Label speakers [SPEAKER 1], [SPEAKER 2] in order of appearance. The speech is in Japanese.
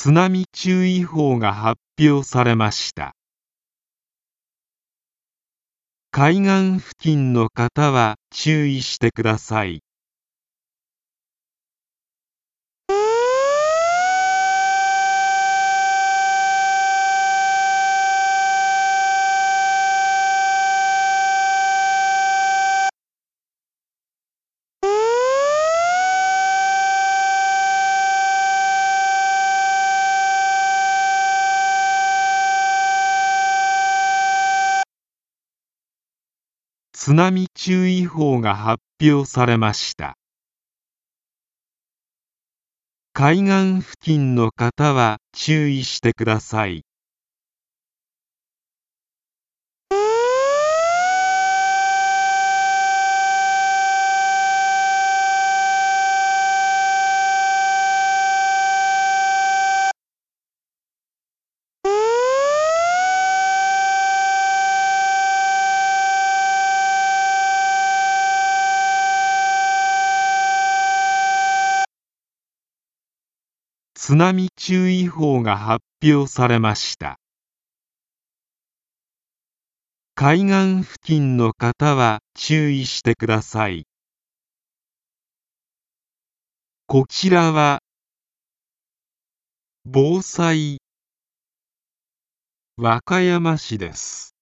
[SPEAKER 1] 津波注意報が発表されました。海岸付近の方は注意してください。津波注意報が発表されました。海岸付近の方は注意してください。津波注意報が発表されました。海岸付近の方は注意してください。こちらは防災和歌山市です。